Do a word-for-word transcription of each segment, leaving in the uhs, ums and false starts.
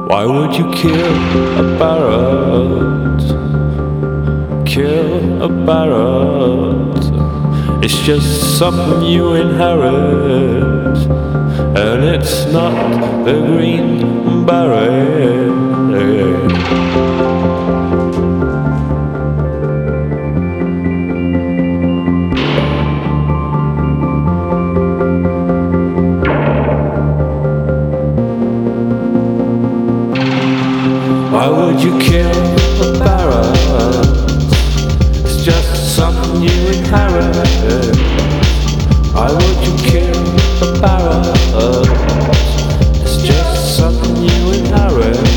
Why would you kill a parrot? Kill a parrot. It's just something you inherit, and it's not the green beret. Why would you kill a parrot? It's just something you inherit. Why would you kill a parrot? It's just something you inherit.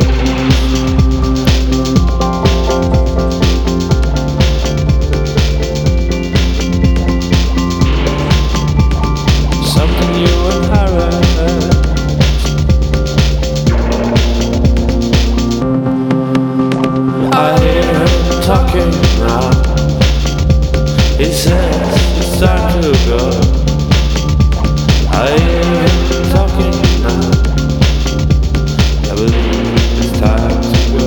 Something you inherit. Talking now, he says it's time to go. I hear him talking now, I believe it's time to go.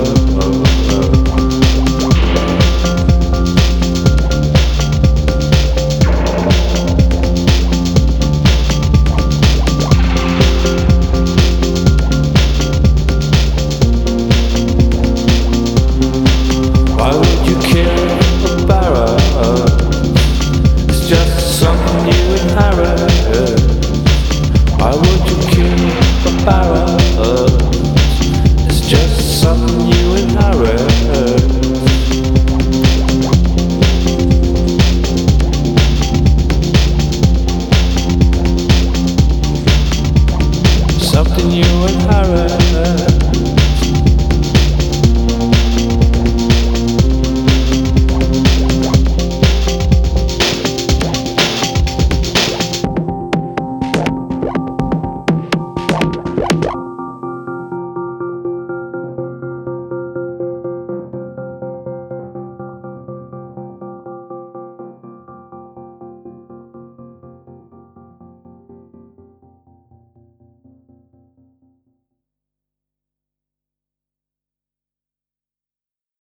Why would you kill a parrot? It's just something you inherit. Why would you kill a parrot? It's just something you inherit. Something you inherit.